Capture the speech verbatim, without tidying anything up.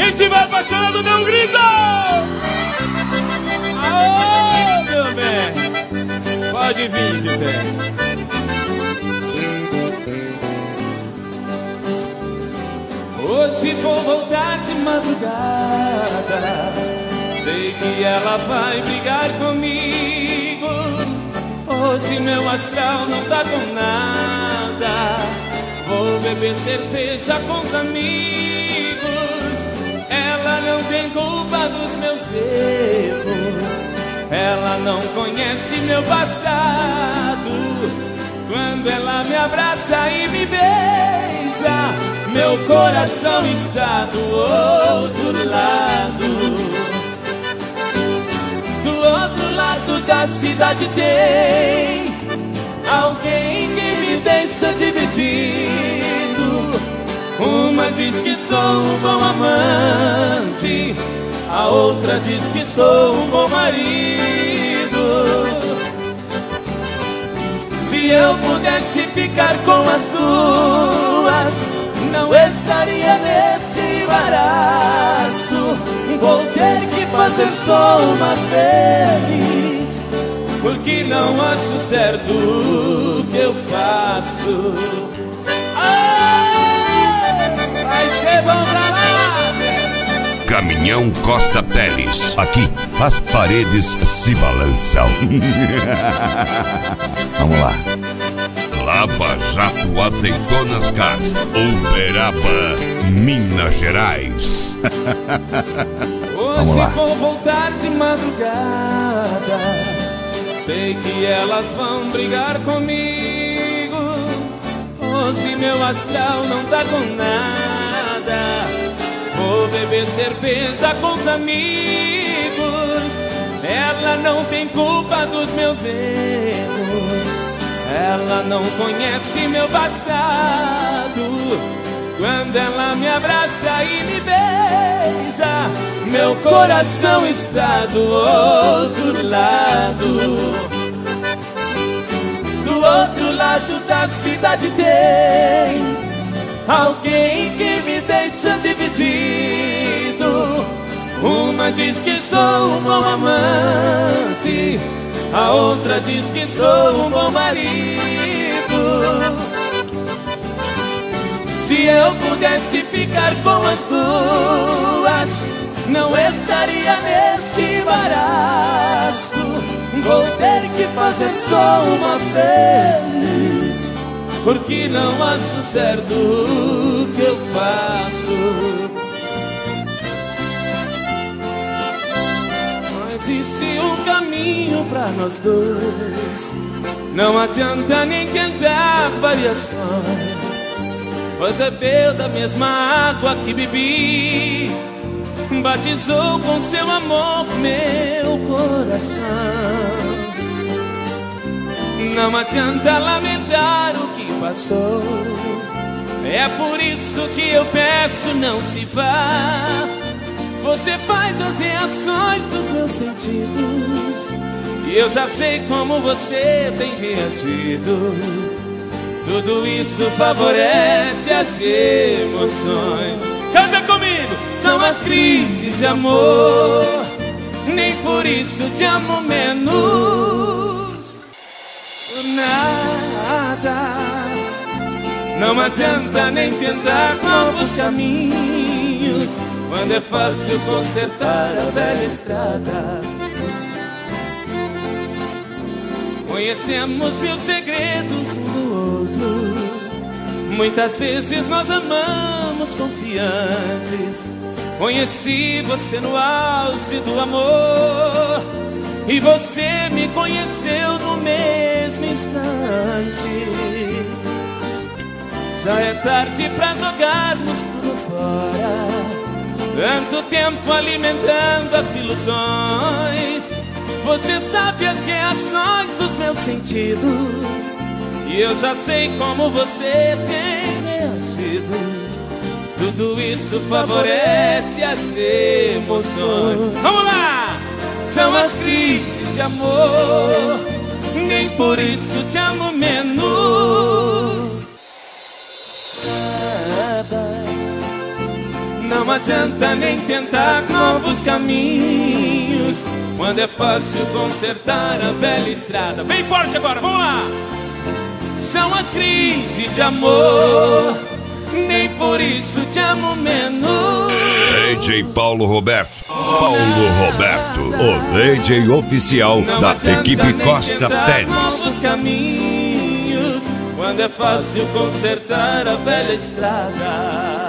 Quem tiver apaixonado, dê um grito! Aô, meu bem! Pode vir, meu bem. Hoje vou voltar de madrugada, sei que ela vai brigar comigo. Hoje meu astral não tá com nada, vou beber cerveja com os amigos. Ela não tem culpa dos meus erros, ela não conhece meu passado. Quando ela me abraça e me beija, meu coração está do outro lado. Do outro lado da cidade tem alguém que me deixa dividido. Uma diz que sou um bom amante, a outra diz que sou um bom marido. Se eu pudesse ficar com as duas, não estaria neste embaraço. Vou ter que fazer só uma feliz, porque não acho certo o que eu faço. Ah, vai ser bom pra lá. Caminhão Costa Teles. Aqui as paredes se balançam. Vamos lá. Lava Jato Azeitonas Car, Uberaba, Minas Gerais. Hoje vou voltar de madrugada, sei que elas vão brigar comigo. Hoje meu astral não tá com nada, vou beber cerveja com os amigos. Ela não tem culpa dos meus erros, ela não conhece meu passado. Quando ela me abraça e me beija, meu coração está do outro lado. Do outro lado da cidade tem alguém que me deixa dividido. Uma diz que sou um bom amante, a outra diz que sou um bom marido. Se eu pudesse ficar com as duas, não estaria nesse embaraço. Vou ter que fazer só uma feliz, porque não acho certo o que eu faço. Existe um caminho pra nós dois, não adianta nem tentar variações. Pois bebeu da mesma água que bebi, batizou com seu amor meu coração. Não adianta lamentar o que passou, é por isso que eu peço não se vá. Você faz as reações dos meus sentidos, e eu já sei como você tem reagido. Tudo isso favorece as emoções. Canta comigo! São as crises de amor, nem por isso te amo menos. Nada, não adianta nem tentar novos caminhos, quando é fácil consertar a velha estrada. Conhecemos mil segredos um do outro, muitas vezes nós amamos confiantes. Conheci você no auge do amor, e você me conheceu no mesmo instante. Já é tarde pra jogarmos tudo fora, tanto tempo alimentando as ilusões. Você sabe as reações dos meus sentidos, e eu já sei como você tem reagido. Tudo isso favorece as emoções. Vamos lá! São as crises de amor, nem por isso te amo menos. Não Não adianta nem tentar novos caminhos, quando é fácil consertar a velha estrada. Bem forte agora, vamos lá! São as crises de amor, nem por isso te amo menos. D J Paulo Roberto. Paulo Roberto, o D J oficial Não da adianta equipe nem Costa tentar Teles. novos caminhos, quando é fácil consertar a velha estrada.